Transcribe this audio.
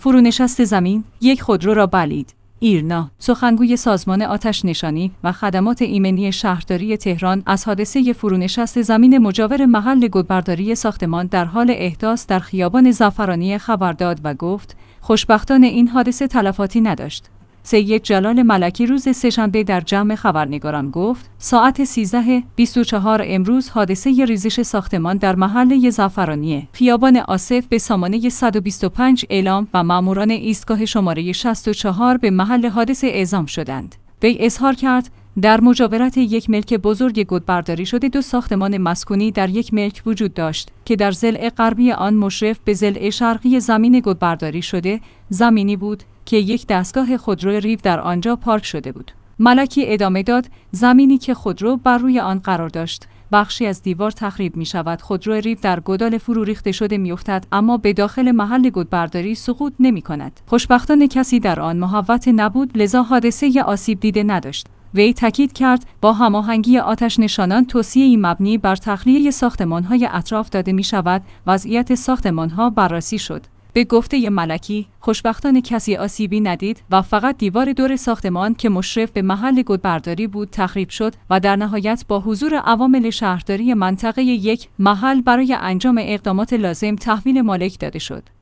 فرونشست زمین، یک خودرو را بلعید. ایرنا، سخنگوی سازمان آتش‌نشانی و خدمات ایمنی شهرداری تهران از حادثه فرونشست زمین مجاور محل گودبرداری ساختمان در حال احداث در خیابان زعفرانی خبر داد و گفت خوشبختانه این حادثه تلفاتی نداشت. سید جلال ملکی روز سه‌شنبه در جمع خبرنگاران گفت ساعت 13:24 امروز حادثه ریزش ساختمان در محله زعفرانی خیابان آصف به سامانه 125 اعلام و ماموران ایستگاه شماره 64 به محل حادثه اعزام شدند. وی اظهار کرد در مجاورت یک ملک بزرگ گودبرداری شده 2 ساختمان مسکونی در یک ملک وجود داشت که در ضلع غربی آن مشرف به ضلع شرقی زمین گودبرداری شده زمینی بود که یک دستگاه خودرو ریو در آنجا پارک شده بود. ملکی ادامه داد زمینی که خودرو بر روی آن قرار داشت بخشی از دیوار تخریب می شود. خودرو ریو در گودال فرو ریخته شده می افتد اما به داخل محل گودبرداری سقوط نمی کند. خوشبختانه کسی در آن محوط نبود لذا حادثه آسیب دیده نداشت. وی تاکید کرد با هماهنگی آتش‌نشانان توصیه‌ای مبنی بر تخلیه ساختمان‌های اطراف داده می‌شود. وضعیت ساختمان‌ها بررسی شد. به گفته ملکی خوشبختانه کسی آسیبی ندید و فقط دیوار دور ساختمان که مشرف به محل گودبرداری بود تخریب شد و در نهایت با حضور عوامل شهرداری منطقه یک محل برای انجام اقدامات لازم تحویل مالک داده شد.